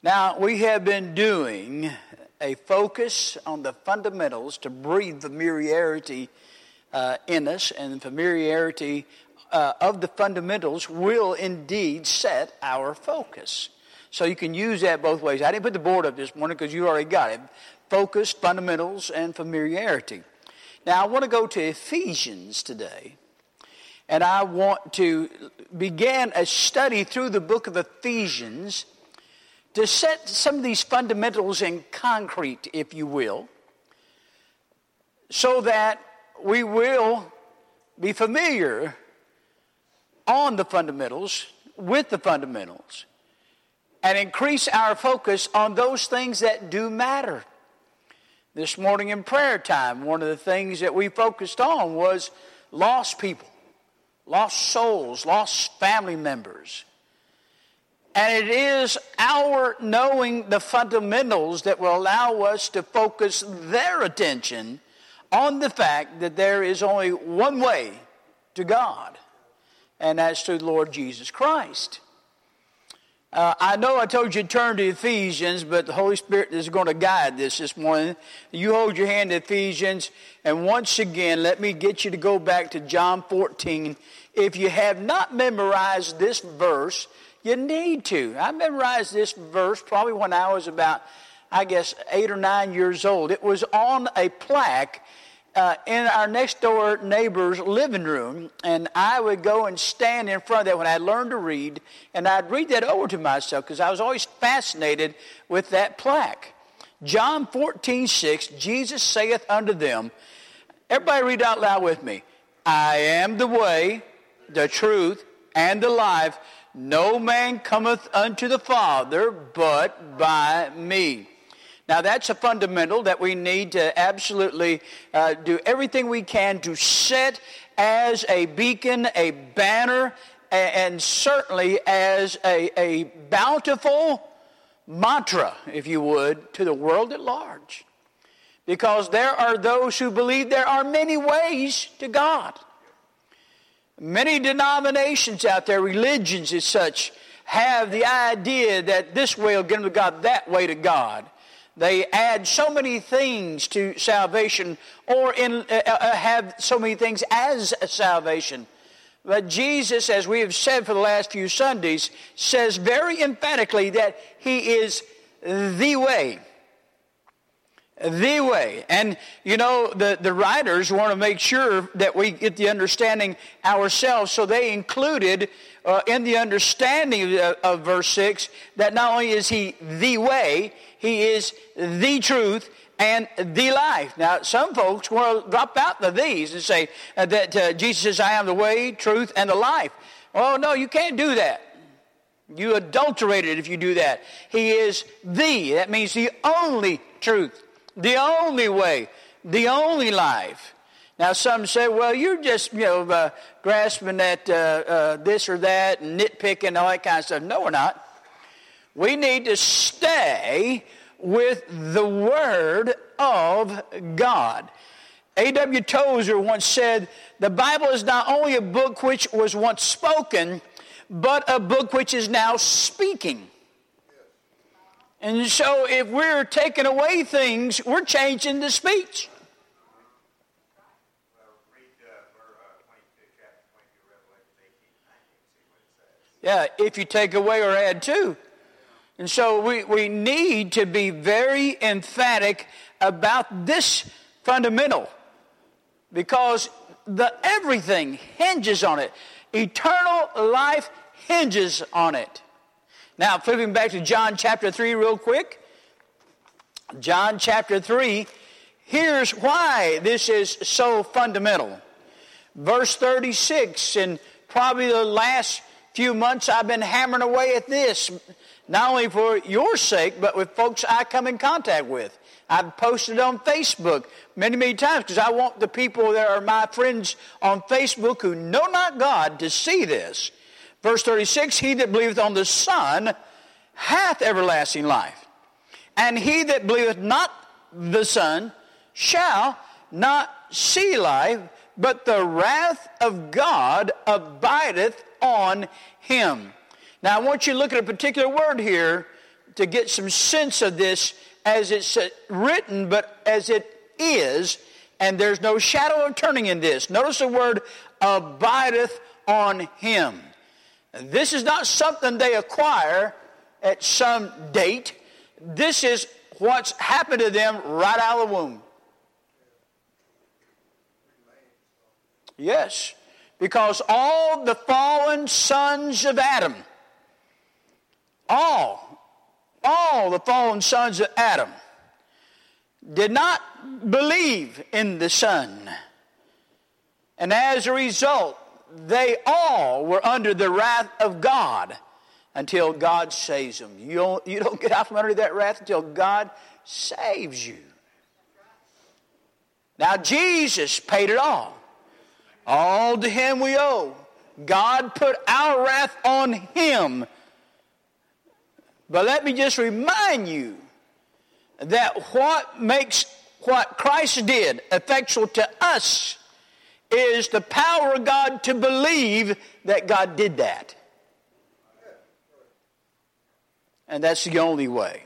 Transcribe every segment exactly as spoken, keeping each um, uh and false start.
Now, we have been doing a focus on the fundamentals to breathe familiarity uh, in us, and familiarity uh, of the fundamentals will indeed set our focus. So you can use that both ways. I didn't put the board up this morning because you already got it. Focus, fundamentals, and familiarity. Now, I want to go to Ephesians today, and I want to begin a study through the book of Ephesians to set some of these fundamentals in concrete, if you will, so that we will be familiar on the fundamentals, with the fundamentals, and increase our focus on those things that do matter. This morning in prayer time, one of the things that we focused on was lost people, lost souls, lost family members. And it is our knowing the fundamentals that will allow us to focus their attention on the fact that there is only one way to God, and that's through the Lord Jesus Christ. Uh, I know I told you to turn to Ephesians, but the Holy Spirit is going to guide this this morning. You hold your hand to Ephesians, and once again, let me get you to go back to John fourteen. If you have not memorized this verse, you need to. I memorized this verse probably when I was about, I guess, eight or nine years old. It was on a plaque uh, in our next door neighbor's living room, and I would go and stand in front of that when I learned to read, and I'd read that over to myself because I was always fascinated with that plaque. John fourteen six, Jesus saith unto them, everybody read out loud with me, I am the way, the truth, and the life. No man cometh unto the Father but by me. Now that's a fundamental that we need to absolutely uh, do everything we can to set as a beacon, a banner, and certainly as a, a bountiful mantra, if you would, to the world at large. Because there are those who believe there are many ways to God. Many denominations out there, religions as such, have the idea that this way will get them to God, that way to God. They add so many things to salvation, or in, uh, have so many things as a salvation. But Jesus, as we have said for the last few Sundays, says very emphatically that He is the way. The way. And, you know, the, the writers want to make sure that we get the understanding ourselves. So they included uh, in the understanding of, of verse six that not only is He the way, He is the truth and the life. Now, some folks want to drop out the these and say uh, that uh, Jesus says, I am the way, truth, and the life. Oh, no, you can't do that. You adulterate it if you do that. He is the. That means the only truth. The only way, the only life. Now some say, well, you're just, you know, uh, grasping at uh, uh, this or that and nitpicking and all that kind of stuff. No, we're not. We need to stay with the Word of God. A W Tozer once said, the Bible is not only a book which was once spoken, but a book which is now speaking. And so if we're taking away things, we're changing the speech. Yeah, if you take away or add to. And so we, we need to be very emphatic about this fundamental, because the everything hinges on it. Eternal life hinges on it. Now, flipping back to John chapter three real quick. John chapter three, here's why this is so fundamental. Verse thirty-six, and probably the last few months I've been hammering away at this, not only for your sake, but with folks I come in contact with. I've posted on Facebook many, many times because I want the people that are my friends on Facebook who know not God to see this. Verse thirty-six, he that believeth on the Son hath everlasting life. And he that believeth not the Son shall not see life, but the wrath of God abideth on him. Now I want you to look at a particular word here, to get some sense of this as it's written, but as it is, and there's no shadow of turning in this. Notice the word abideth on him. This is not something they acquire at some date. This is what's happened to them right out of the womb. Yes, because all the fallen sons of Adam, all, all the fallen sons of Adam did not believe in the Son. And as a result, they all were under the wrath of God until God saves them. You don't, you don't get out from under that wrath until God saves you. Now Jesus paid it all. All to him we owe. God put our wrath on him. But let me just remind you that what makes what Christ did effectual to us is the power of God to believe that God did that. And that's the only way.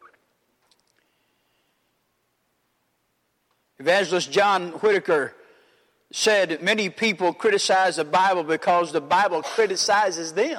Evangelist John Whitaker said that many people criticize the Bible because the Bible criticizes them.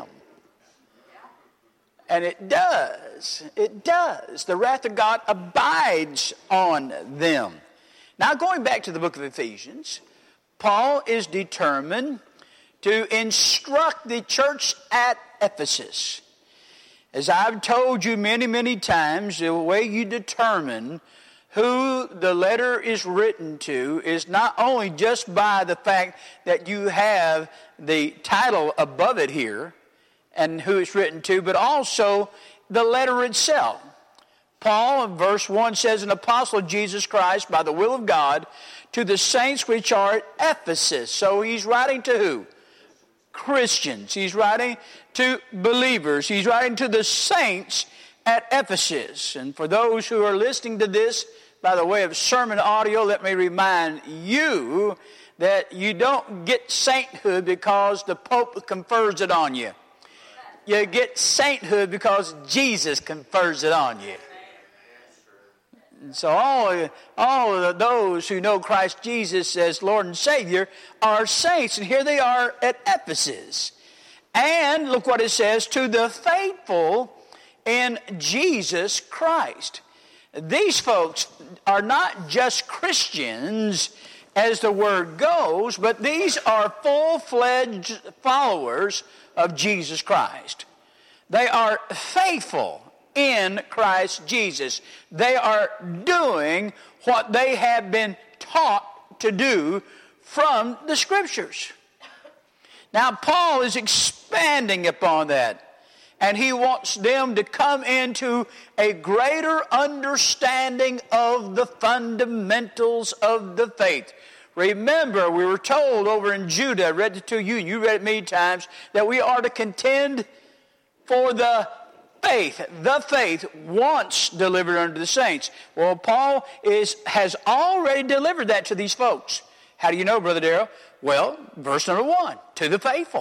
And it does. It does. The wrath of God abides on them. Now, going back to the book of Ephesians, Paul is determined to instruct the church at Ephesus. As I've told you many, many times, the way you determine who the letter is written to is not only just by the fact that you have the title above it here and who it's written to, but also the letter itself. Paul in verse one says, an apostle of Jesus Christ by the will of God to the saints which are at Ephesus. So he's writing to who? Christians. He's writing to believers. He's writing to the saints at Ephesus. And for those who are listening to this by the way of sermon audio, let me remind you that you don't get sainthood because the Pope confers it on you. You get sainthood because Jesus confers it on you. And so all, all of those who know Christ Jesus as Lord and Savior are saints. And here they are at Ephesus. And look what it says, to the faithful in Jesus Christ. These folks are not just Christians as the word goes, but these are full-fledged followers of Jesus Christ. They are faithful in Christ Jesus. They are doing what they have been taught to do from the Scriptures. Now, Paul is expanding upon that. And he wants them to come into a greater understanding of the fundamentals of the faith. Remember, we were told over in Judah, I read it to you, and you read it many times, that we are to contend for the faith. The faith once delivered unto the saints. Well, Paul is has already delivered that to these folks. How do you know, Brother Darrell? Well, verse number one, to the faithful.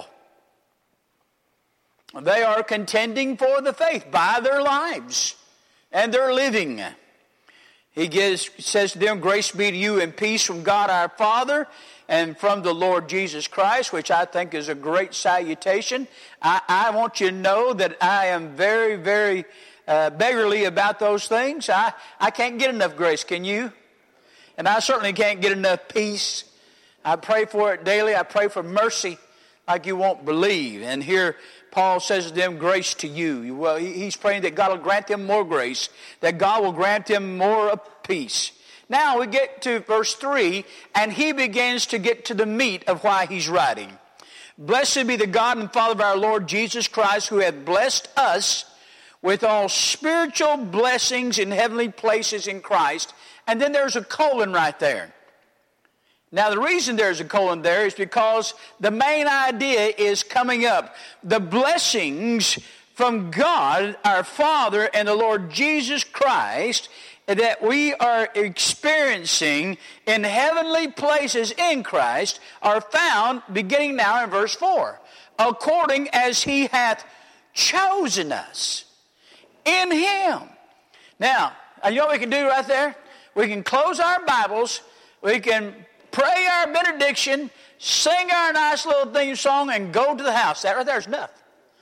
They are contending for the faith by their lives and their living. He gives, says to them, grace be to you and peace from God our Father and from the Lord Jesus Christ, which I think is a great salutation. I, I want you to know that I am very, very uh, beggarly about those things. I, I can't get enough grace, can you? And I certainly can't get enough peace. I pray for it daily. I pray for mercy like you won't believe. And here Paul says to them, grace to you. Well, he's praying that God will grant them more grace, that God will grant them more of peace. Now we get to verse three, and he begins to get to the meat of why he's writing. Blessed be the God and Father of our Lord Jesus Christ, who hath blessed us with all spiritual blessings in heavenly places in Christ. And then there's a colon right there. Now, the reason there's a colon there is because the main idea is coming up. The blessings from God, our Father, and the Lord Jesus Christ that we are experiencing in heavenly places in Christ are found beginning now in verse four. According as he hath chosen us in him. Now, you know what we can do right there? We can close our Bibles. We can pray our benediction, sing our nice little theme song, and go to the house. That right there is enough.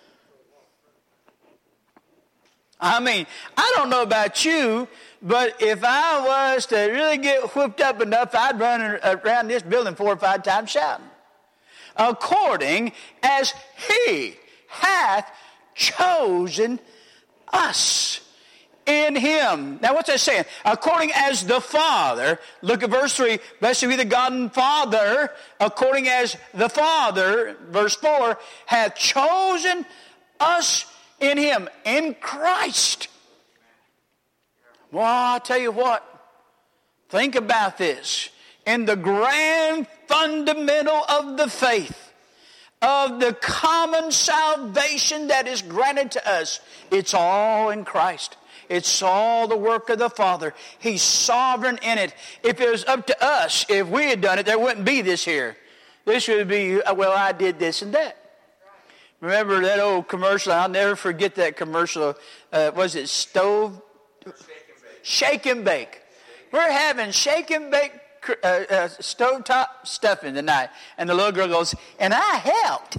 I mean, I don't know about you, but if I was to really get whipped up enough, I'd run around this building four or five times shouting. According as he hath chosen us in him. Now what's that saying? According as the Father, look at verse three, blessed be the God and Father, according as the Father, verse four, hath chosen us in him, in Christ. Well, I'll tell you what, think about this. In the grand fundamental of the faith, of the common salvation that is granted to us, it's all in Christ. It's all the work of the Father. He's sovereign in it. If it was up to us, if we had done it, there wouldn't be this here. This would be, well, I did this and that. Remember that old commercial? I'll never forget that commercial. Uh, was it stove? Shake and bake. We're having shake and bake uh, uh, stovetop stuffing tonight. And the little girl goes, and I helped.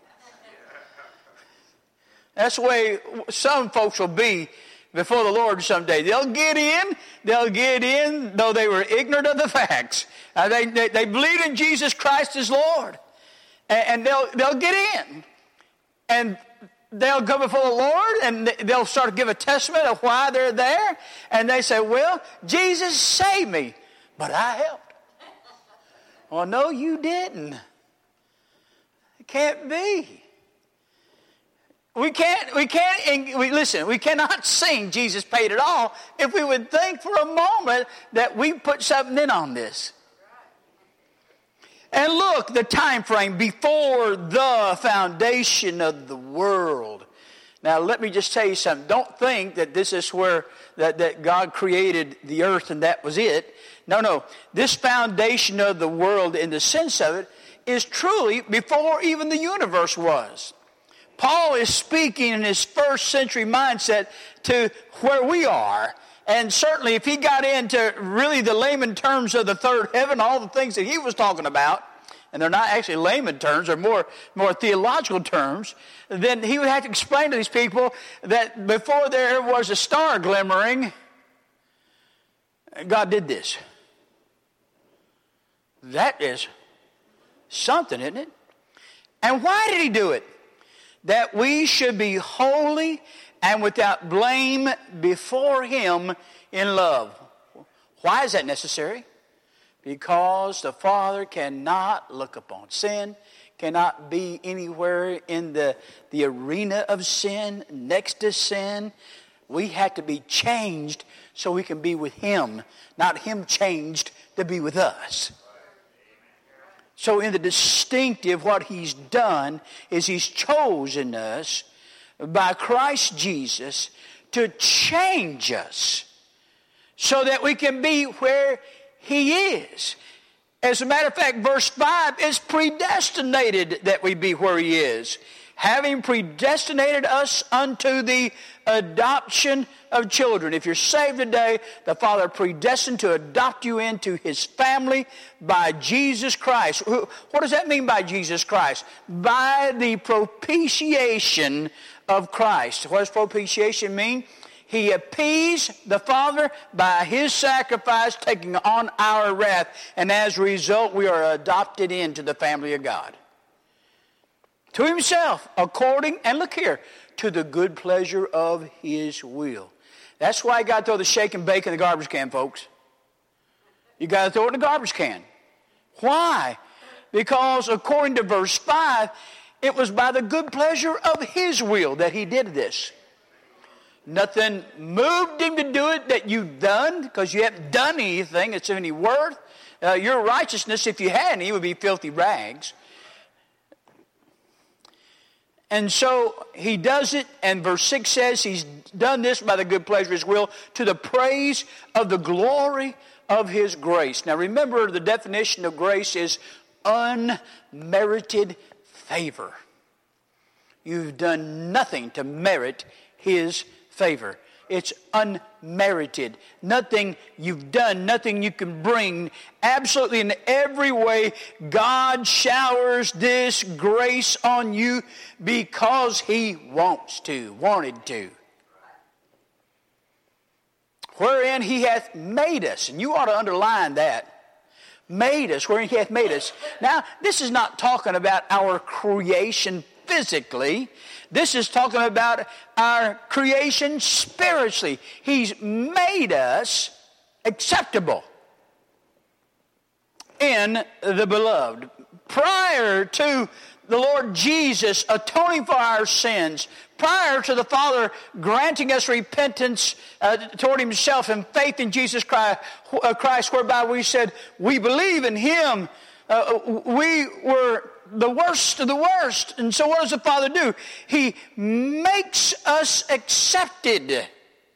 That's the way some folks will be before the Lord someday. They'll get in. They'll get in, though they were ignorant of the facts. Uh, they, they, they believe in Jesus Christ as Lord. And, and they'll, they'll get in. And they'll go before the Lord and they'll start to give a testament of why they're there. And they say, well, Jesus saved me, but I helped. Well, no, you didn't. It can't be. We can't, we can't, we, listen, we cannot sing Jesus paid it all if we would think for a moment that we put something in on this. And look, the time frame before the foundation of the world. Now, let me just tell you something. Don't think that this is where that, that God created the earth and that was it. No, no. This foundation of the world, in the sense of it, is truly before even the universe was. Paul is speaking in his first century mindset to where we are. And certainly if he got into really the layman terms of the third heaven, all the things that he was talking about, and they're not actually layman terms, they're more, more theological terms, then he would have to explain to these people that before there was a star glimmering, God did this. That is something, isn't it? And why did he do it? That we should be holy and without blame before him in love. Why is that necessary? Because the Father cannot look upon sin, cannot be anywhere in the, the arena of sin, next to sin. We have to be changed so we can be with him, not him changed to be with us. So in the distinctive, what he's done is he's chosen us by Christ Jesus to change us so that we can be where he is. As a matter of fact, verse five is predestinated that we be where he is. Having predestinated us unto the adoption of children. If you're saved today, the Father predestined to adopt you into his family by Jesus Christ. What does that mean by Jesus Christ? By the propitiation of Christ. What does propitiation mean? He appeased the Father by his sacrifice, taking on our wrath. And as a result, we are adopted into the family of God. To himself, according, and look here, to the good pleasure of his will. That's why you got to throw the shake and bake in the garbage can, folks. You got to throw it in the garbage can. Why? Because according to verse five, it was by the good pleasure of his will that he did this. Nothing moved him to do it that you've done, because you haven't done anything that's of any worth. Uh, your righteousness, if you had any, would be filthy rags. And so he does it, and verse six says he's done this by the good pleasure of his will to the praise of the glory of his grace. Now remember, the definition of grace is unmerited favor. You've done nothing to merit his favor. It's unmerited. Nothing you've done, nothing you can bring. Absolutely in every way, God showers this grace on you because He wants to, wanted to. Wherein He hath made us. And you ought to underline that. Made us, wherein He hath made us. Now, this is not talking about our creation physically. This is talking about our creation spiritually. He's made us acceptable in the beloved. Prior to the Lord Jesus atoning for our sins, prior to the Father granting us repentance uh, toward Himself and faith in Jesus Christ, uh, Christ, whereby we said we believe in Him, uh, we were the worst of the worst. And so what does the Father do? He makes us accepted.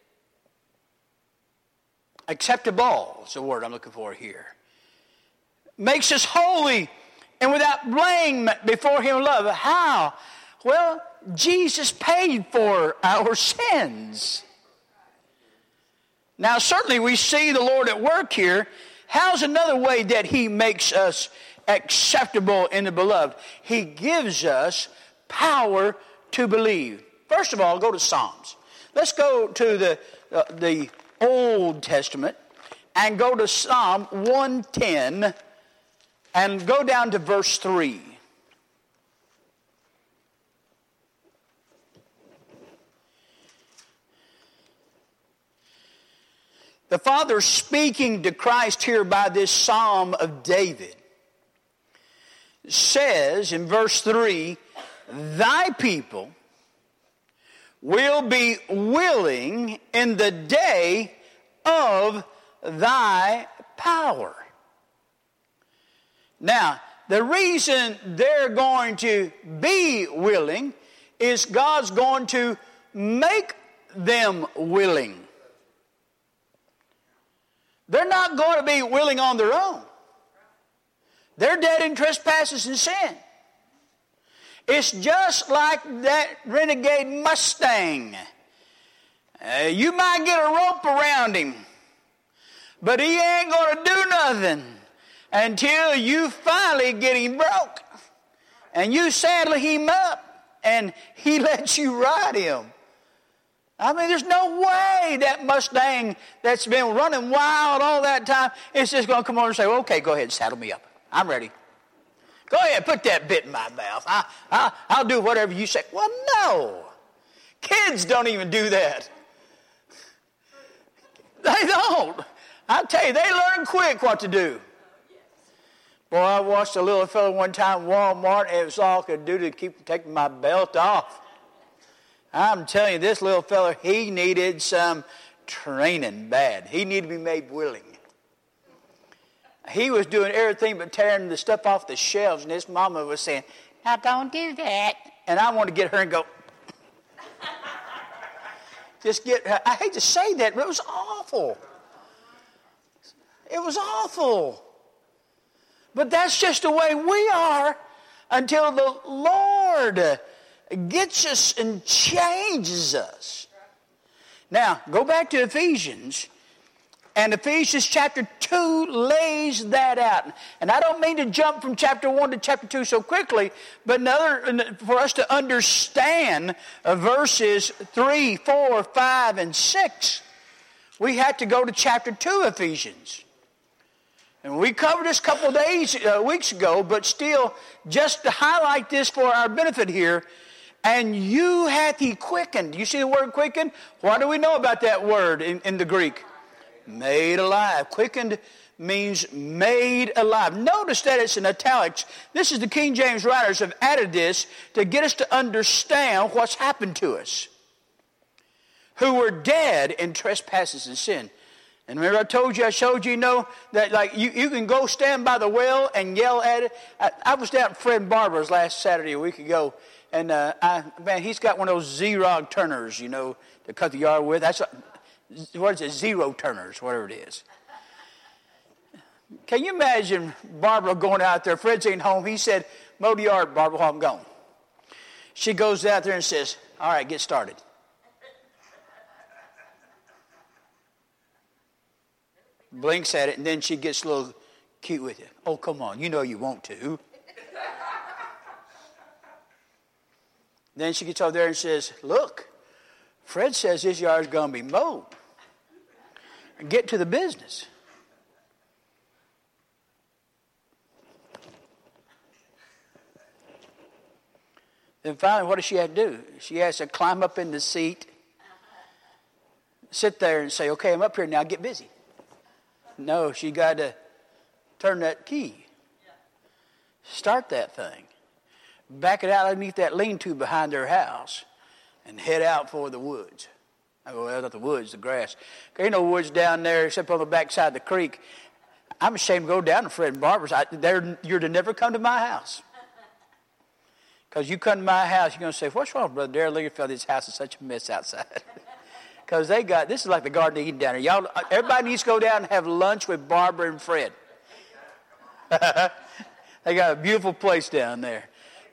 Acceptable is the word I'm looking for here. Makes us holy and without blame before Him in love. How? Well, Jesus paid for our sins. Now, certainly we see the Lord at work here. How's another way that He makes us acceptable in the beloved? He gives us power to believe. First of all, go to Psalms. Let's go to the, uh, the Old Testament and go to Psalm one ten and go down to verse three. The Father speaking to Christ here by this Psalm of David says in verse three, Thy people will be willing in the day of Thy power. Now, the reason they're going to be willing is God's going to make them willing. They're not going to be willing on their own. They're dead in trespasses and sin. It's just like that renegade Mustang. Uh, you might get a rope around him, but he ain't going to do nothing until you finally get him broke. And you saddle him up, and he lets you ride him. I mean, there's no way that Mustang that's been running wild all that time is just going to come over and say, well, okay, go ahead and saddle me up. I'm ready. Go ahead, put that bit in my mouth. I, I, I'll do whatever you say. Well, no. Kids don't even do that. They don't. I tell you, they learn quick what to do. Boy, I watched a little fellow one time in Walmart, and it was all I could do to keep taking my belt off. I'm telling you, this little fella, he needed some training bad. He needed to be made willing. He was doing everything but tearing the stuff off the shelves, and his mama was saying, now don't do that. And I wanted to get her and go, just get her. I hate to say that, but it was awful. It was awful. But that's just the way we are until the Lord gets us and changes us. Now, go back to Ephesians. And Ephesians chapter two lays that out. And I don't mean to jump from chapter one to chapter two so quickly, but another, for us to understand uh, verses three, four, five, and six, we have to go to chapter two of Ephesians. And we covered this a couple of days, uh, weeks ago, but still, just to highlight this for our benefit here, and you hath He quickened. You see the word quickened? What do we know about that word in, in the Greek? Made alive. Quickened means made alive. Notice that it's in italics. This is the King James writers have added this to get us to understand what's happened to us. Who were dead in trespasses and sin. And remember I told you, I showed you, you know, that like you, you can go stand by the well and yell at it. I, I was down at Fred Barber's last Saturday a week ago. And, uh, I, man, he's got one of those Zerog turners, you know, to cut the yard with. That's what is it, zero turners, whatever it is. Can you imagine Barbara going out there? Fred's ain't home. He said, mow the yard, Barbara, while I'm gone. She goes out there and says, all right, get started. blinks at it, and then she gets a little cute with it. Oh, come on, you know you want to. Then she gets over there and says, look, Fred says this yard's going to be mowed. Get to the business. Then finally, what does she have to do? She has to climb up in the seat, sit there and say, okay, I'm up here now, get busy. No, she got to turn that key. Start that thing. Back it out underneath that lean-to behind their house and head out for the woods. I go, well, not the woods, the grass. There ain't no woods down there except on the backside of the creek. I'm ashamed to go down to Fred and Barbara's. I, you're to never come to my house. Because you come to my house, you're going to say, what's wrong with Brother Darrell Lingerfeld? This house is such a mess outside. Because they got, this is like the Garden of Eden down there. Y'all, everybody needs to go down and have lunch with Barbara and Fred. They got a beautiful place down there.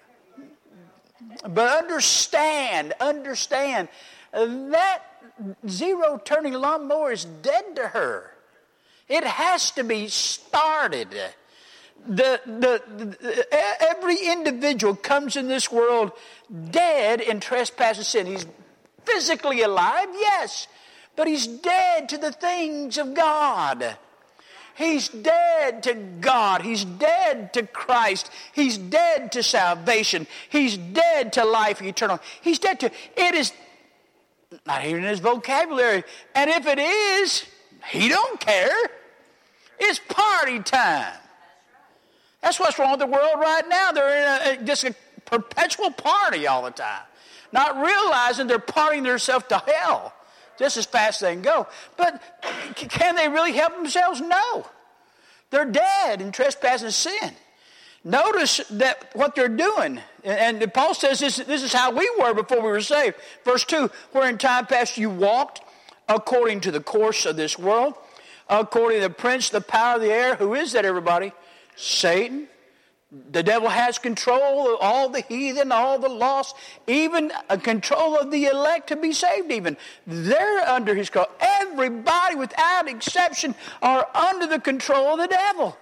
But understand, understand, that zero turning lawnmower is dead to her. It has to be started. The, the, the, every individual comes in this world dead in trespass and sin. He's physically alive, yes, but he's dead to the things of God. He's dead to God. He's dead to Christ. He's dead to salvation. He's dead to life eternal. He's dead to, it is not even in his vocabulary. And if it is, he don't care. It's party time. That's what's wrong with the world right now. They're in a, just a perpetual party all the time, not realizing they're partying themselves to hell just as fast as they can go. But can they really help themselves? No. They're dead in trespass and sin. Notice that what they're doing. And, and Paul says this, this is how we were before we were saved. Verse two, where in time past you walked according to the course of this world, according to the prince, the power of the air. Who is that, everybody? Satan. The devil has control of all the heathen, all the lost, even a control of the elect to be saved even. They're under his control. Everybody without exception are under the control of the devil.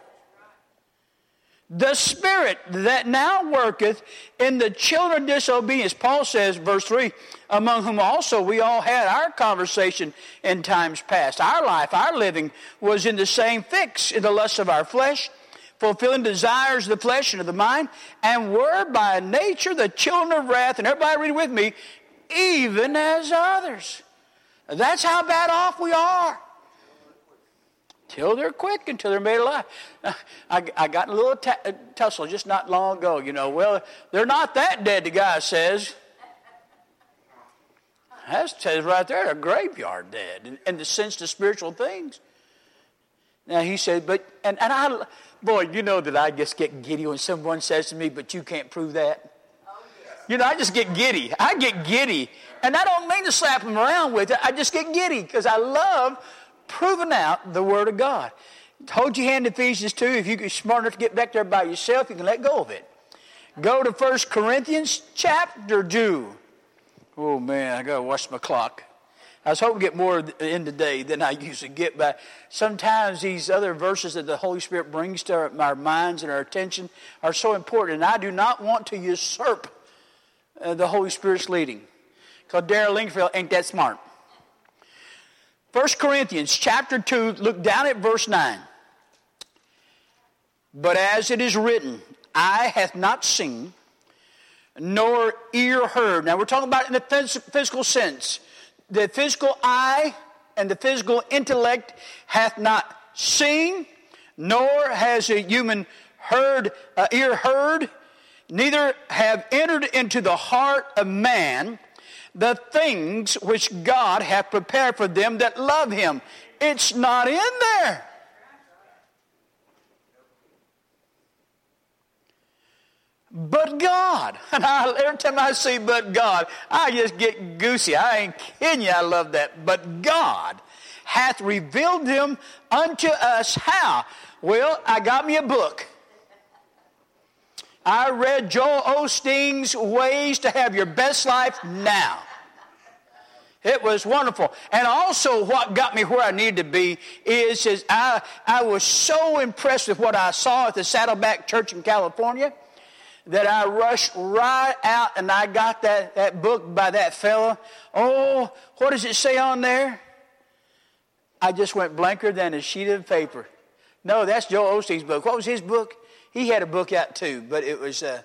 The spirit that now worketh in the children of disobedience. Paul says, verse three, among whom also we all had our conversation in times past. Our life, our living was in the same fix, in the lusts of our flesh, fulfilling desires of the flesh and of the mind, and were by nature the children of wrath. And everybody read with me, even as others. That's how bad off we are. Till they're quick, until they're made alive. I, I got in a little t- tussle just not long ago. You know, well, they're not that dead, the guy says. That says right there, they're graveyard dead, in, in the sense to spiritual things. Now he said, but, and, and I, boy, you know that I just get giddy when someone says to me, but you can't prove that. Oh, yes. You know, I just get giddy. I get giddy. And I don't mean to slap them around with it. I just get giddy because I love proving out the Word of God. Hold your hand to Ephesians two. If you're smart enough to get back there by yourself, you can let go of it. Go to First Corinthians chapter two. Oh, man, I got to watch my clock. I was hoping to get more in today than I usually get, but sometimes these other verses that the Holy Spirit brings to our, our minds and our attention are so important, and I do not want to usurp uh, the Holy Spirit's leading, because Darrell Lingerfeld ain't that smart. First Corinthians chapter two, look down at verse nine. But as it is written, eye hath not seen, nor ear heard. Now we're talking about in the phys- physical sense. The physical eye and the physical intellect hath not seen, nor has a human heard, uh, ear heard, neither have entered into the heart of man the things which God hath prepared for them that love him. It's not in there. But God. And I, every time I see but God, I just get goosey. I ain't kidding you. I love that. But God hath revealed them unto us. How? Well, I got me a book. I read Joel Osteen's Ways to Have Your Best Life Now. It was wonderful. And also what got me where I needed to be is, is I, I was so impressed with what I saw at the Saddleback Church in California that I rushed right out and I got that, that book by that fella. Oh, what does it say on there? I just went blanker than a sheet of paper. No, that's Joel Osteen's book. What was his book? He had a book out too, but it was... Uh,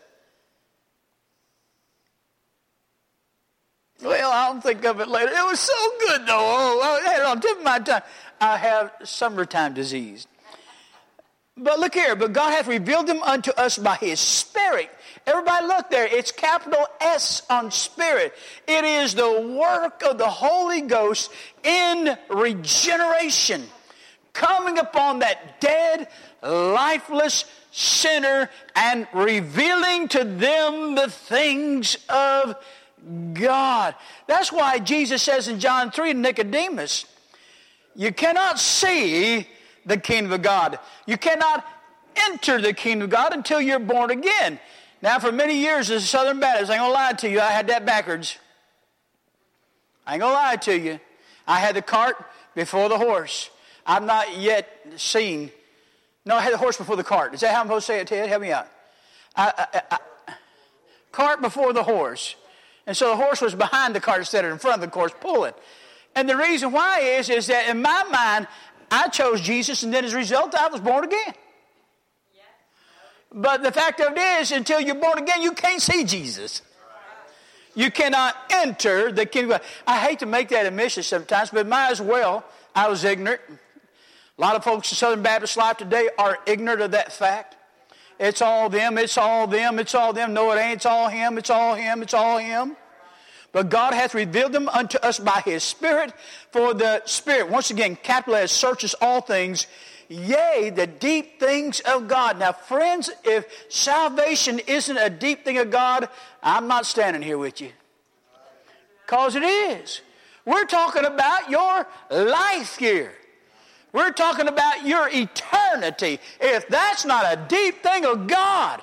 Well, I'll think of it later. It was so good, though. Oh, I had it on the tip of my tongue. I have summertime disease. But look here. But God hath revealed them unto us by His Spirit. Everybody look there. It's capital S on Spirit. It is the work of the Holy Ghost in regeneration, coming upon that dead, lifeless sinner and revealing to them the things of God. That's why Jesus says in John three to Nicodemus, you cannot see the kingdom of God. You cannot enter the kingdom of God until you're born again. Now, for many years as a Southern Baptist, I ain't gonna lie to you, I had that backwards. I ain't gonna lie to you. I had the cart before the horse. I've not yet seen. No, I had the horse before the cart. Is that how I'm supposed to say it, Ted? Help me out. I, I, I, cart before the horse. And so the horse was behind the cart instead of in front of the horse pulling. And the reason why is, is that in my mind, I chose Jesus, and then as a result, I was born again. Yeah. But the fact of it is, until you're born again, you can't see Jesus. You cannot enter the kingdom of God. I hate to make that admission sometimes, but might as well. I was ignorant. A lot of folks in Southern Baptist life today are ignorant of that fact. It's all them, it's all them, it's all them. No, it ain't. It's all Him, it's all Him, it's all Him. But God hath revealed them unto us by His Spirit, for the Spirit, once again, capital S, searches all things, yea, the deep things of God. Now, friends, if salvation isn't a deep thing of God, I'm not standing here with you. Because it is. We're talking about your life here. We're talking about your eternity. If that's not a deep thing of God.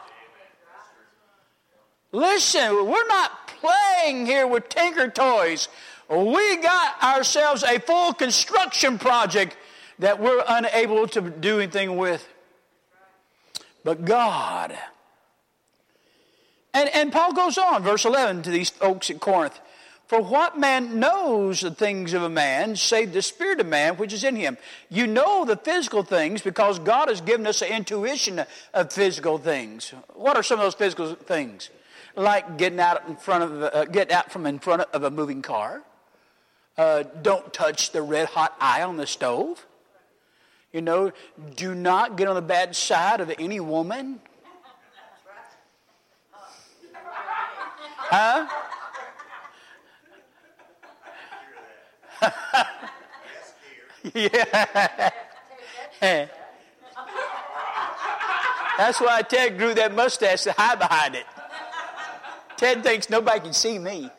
Listen, we're not playing here with tinker toys. We got ourselves a full construction project that we're unable to do anything with. But God. And, and Paul goes on, verse eleven, to these folks at Corinth. For what man knows the things of a man, save the spirit of man which is in him? You know the physical things because God has given us an intuition of physical things. What are some of those physical things? Like getting out in front of, uh, getting out from in front of a moving car. Uh, don't touch the red hot eye on the stove. You know, do not get on the bad side of any woman. Huh? Yeah. That's why Ted grew that mustache to hide behind it. Ted thinks nobody can see me.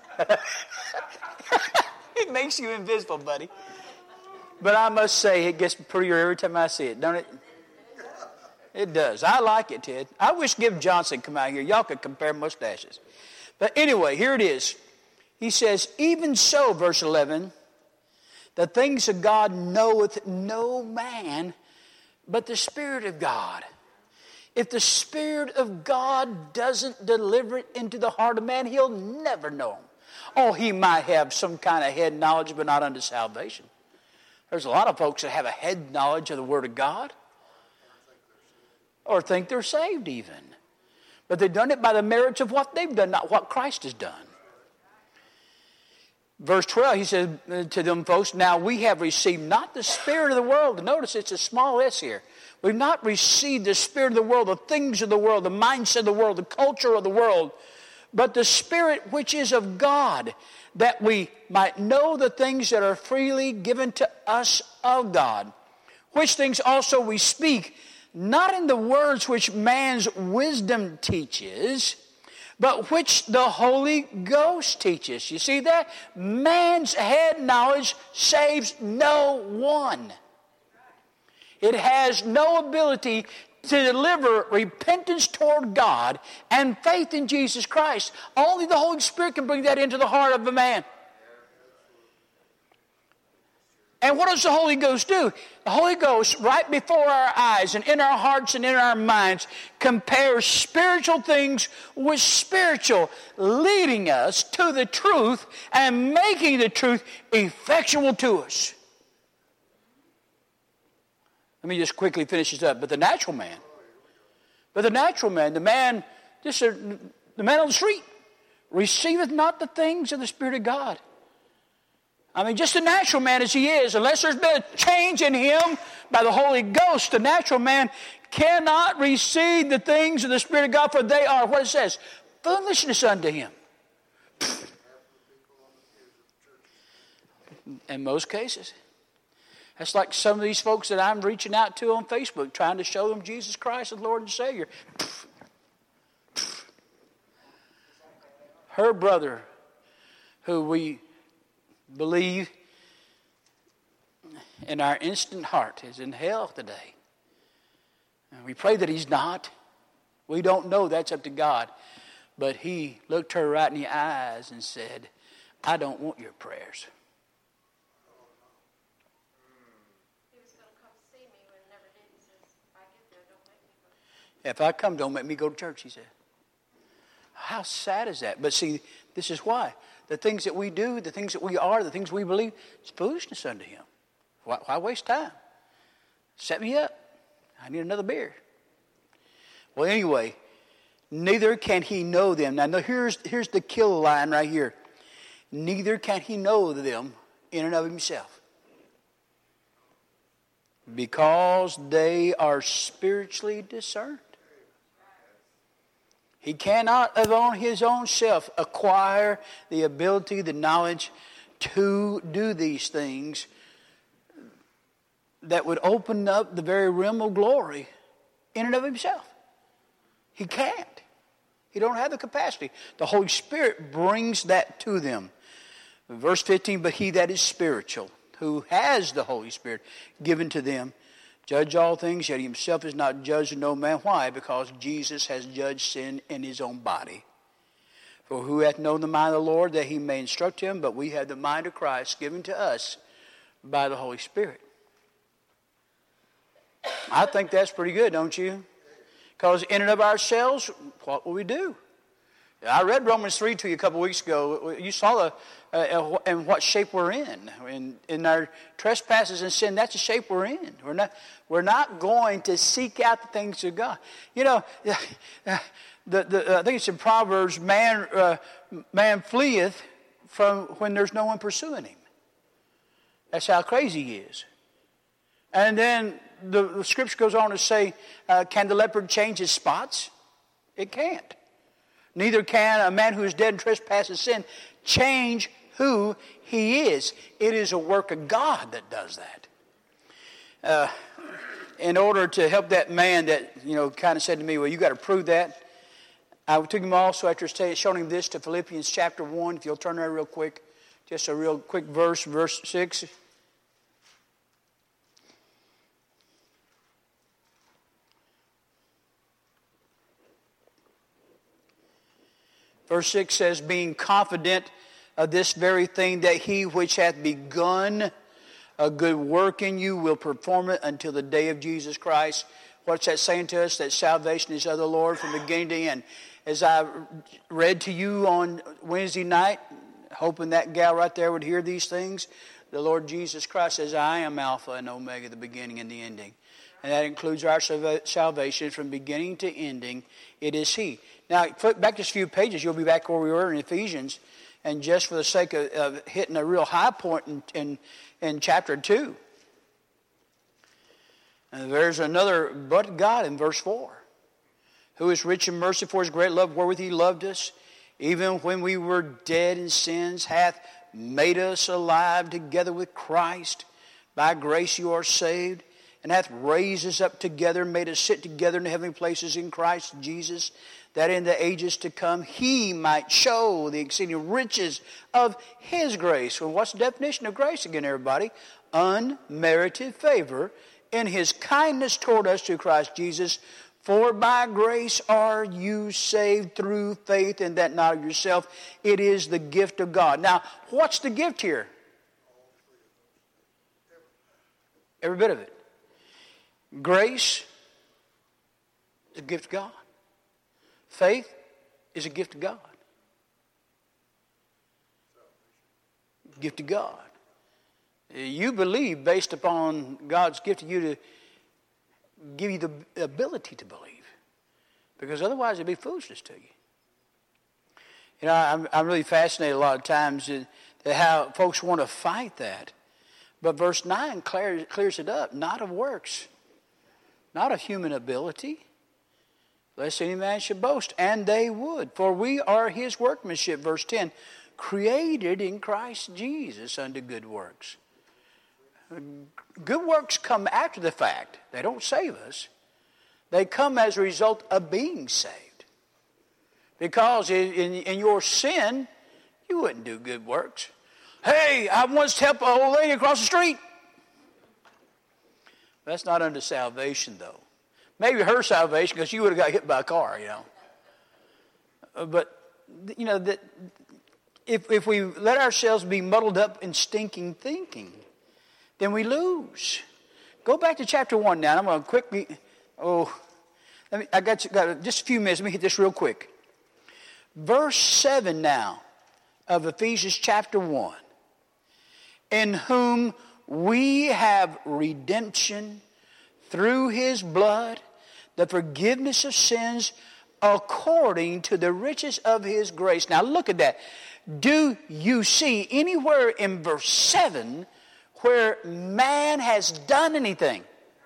It makes you invisible, buddy. But I must say, it gets prettier every time I see it, don't it? It does. I like it, Ted. I wish Gibb Johnson come out here. Y'all could compare mustaches. But anyway, here it is. He says, even so, verse eleven, the things of God knoweth no man but the Spirit of God. If the Spirit of God doesn't deliver it into the heart of man, he'll never know him. Oh, he might have some kind of head knowledge, but not unto salvation. There's a lot of folks that have a head knowledge of the Word of God. Or think they're saved even. But they've done it by the merits of what they've done, not what Christ has done. Verse twelve, he says to them folks, now we have received not the spirit of the world. Notice it's a small s here. We've not received the spirit of the world, the things of the world, the mindset of the world, the culture of the world, but the Spirit which is of God, that we might know the things that are freely given to us of God. Which things also we speak, not in the words which man's wisdom teaches, but which the Holy Ghost teaches. You see that? Man's head knowledge saves no one. It has no ability to deliver repentance toward God and faith in Jesus Christ. Only the Holy Spirit can bring that into the heart of a man. And what does the Holy Ghost do? The Holy Ghost, right before our eyes and in our hearts and in our minds, compares spiritual things with spiritual, leading us to the truth and making the truth effectual to us. Let me just quickly finish this up. But the natural man, but the natural man, the man, just a, the man on the street, receiveth not the things of the Spirit of God. I mean, just a natural man as he is, unless there's been a change in him by the Holy Ghost, the natural man cannot receive the things of the Spirit of God, for they are, what it says, foolishness unto him. In most cases. That's like some of these folks that I'm reaching out to on Facebook, trying to show them Jesus Christ as Lord and Savior. Her brother, who we believe in our instant heart, is in hell today. And we pray that he's not. We don't know. That's up to God. But he looked her right in the eyes and said, I don't want your prayers. He was going to come see me when he never did. He says, if I get there, don't make me go. If I come, don't make me go to church, he said. How sad is that? But see, this is why. The things that we do, the things that we are, the things we believe, it's foolishness unto him. Why, why waste time? Set me up. I need another beer. Well, anyway, neither can he know them. Now, here's, here's the kill line right here. Neither can he know them in and of himself. Because they are spiritually discerned. He cannot of on his own self acquire the ability, the knowledge to do these things that would open up the very realm of glory in and of himself. He can't. He don't have the capacity. The Holy Spirit brings that to them. Verse fifteen, but he that is spiritual, who has the Holy Spirit given to them, judge all things, yet himself is not judged of no man. Why? Because Jesus has judged sin in his own body. For who hath known the mind of the Lord, that he may instruct him? But we have the mind of Christ given to us by the Holy Spirit. I think that's pretty good, don't you? Because in and of ourselves, what will we do? I read Romans three to you a couple weeks ago. You saw the, uh, in what shape we're in. in. In our trespasses and sin, that's the shape we're in. We're not, we're not going to seek out the things of God. You know, the, the, I think it's in Proverbs, man, uh, man fleeth from when there's no one pursuing him. That's how crazy he is. And then the, the scripture goes on to say, uh, can the leopard change his spots? It can't. Neither can a man who is dead in trespasses sin change who he is. It is a work of God that does that. Uh, in order to help that man that, you know, kind of said to me, well, you got to prove that. I took him also after showing him this to Philippians chapter one. If you'll turn there real quick. Just a real quick verse, verse six. Verse six says, being confident of this very thing, that he which hath begun a good work in you will perform it until the day of Jesus Christ. What's that saying to us? That salvation is of the Lord from beginning to end. As I read to you on Wednesday night, hoping that gal right there would hear these things, the Lord Jesus Christ says, I am Alpha and Omega, the beginning and the ending. And that includes our salvation from beginning to ending. It is he. Now, flip back just a few pages. You'll be back where we were in Ephesians. And just for the sake of, of hitting a real high point in, in, in chapter two. And there's another, but God in verse four. Who is rich in mercy, for his great love wherewith he loved us, even when we were dead in sins, hath made us alive together with Christ. By grace you are saved. And hath raised us up together, made us sit together in the heavenly places in Christ Jesus, that in the ages to come he might show the exceeding riches of his grace. Well, what's the definition of grace again, everybody? Unmerited favor in his kindness toward us through Christ Jesus. For by grace are you saved through faith, and that not of yourself. It is the gift of God. Now, what's the gift here? Every bit of it. Grace is a gift of God. Faith is a gift of God. Gift of God. You believe based upon God's gift to you to give you the ability to believe. Because otherwise it'd be foolishness to you. You know, I'm, I'm really fascinated a lot of times at, at how folks want to fight that. But verse nine clears, clears it up. Not of works. Not of human ability. Lest any man should boast. And they would. For we are his workmanship. Verse ten. Created in Christ Jesus unto good works. Good works come after the fact. They don't save us. They come as a result of being saved. Because in, in, in your sin, you wouldn't do good works. Hey, I once helped an old lady across the street. That's not under salvation, though. Maybe her salvation, because she would have got hit by a car, you know. But, you know, that if, if we let ourselves be muddled up in stinking thinking, then we lose. Go back to chapter one now. I'm going to quickly... Oh, let me, I got, you, got just a few minutes. Let me hit this real quick. Verse seven now of Ephesians chapter one. In whom we have redemption through his blood, the forgiveness of sins according to the riches of his grace. Now look at that. Do you see anywhere in verse seven where man has done anything?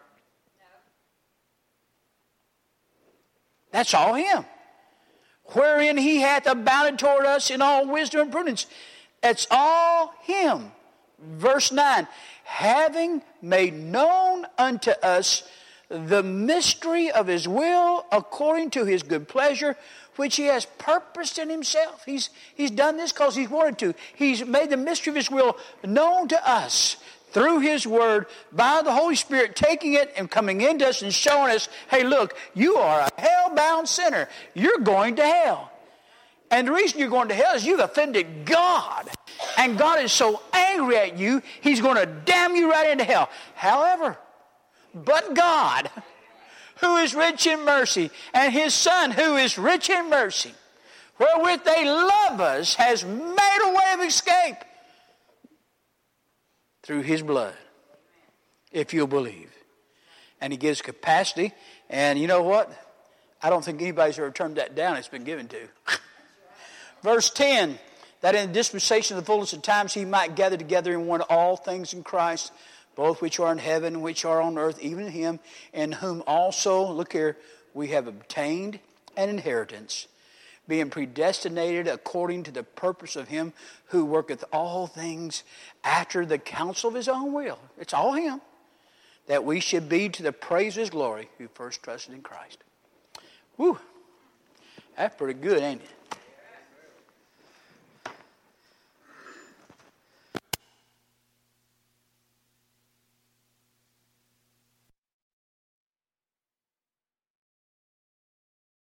That's all him. Wherein he hath abounded toward us in all wisdom and prudence. It's all him. Verse nine. Having made known unto us the mystery of his will according to his good pleasure, which he has purposed in himself. He's, he's done this because he's wanted to. He's made the mystery of his will known to us through his word, by the Holy Spirit taking it and coming into us and showing us, hey, look, you are a hell-bound sinner. You're going to hell. And the reason you're going to hell is you've offended God. And God is so angry at you, he's going to damn you right into hell. However, but God, who is rich in mercy, and his Son, who is rich in mercy, wherewith they love us, has made a way of escape through his blood, if you'll believe. And he gives capacity. And you know what? I don't think anybody's ever turned that down. It's been given to. Verse ten, that in the dispensation of the fullness of times he might gather together in one all things in Christ, both which are in heaven and which are on earth, even in him, in whom also, look here, we have obtained an inheritance, being predestinated according to the purpose of him who worketh all things after the counsel of his own will. It's all him. That we should be to the praise of his glory who first trusted in Christ. Whew. That's pretty good, ain't it?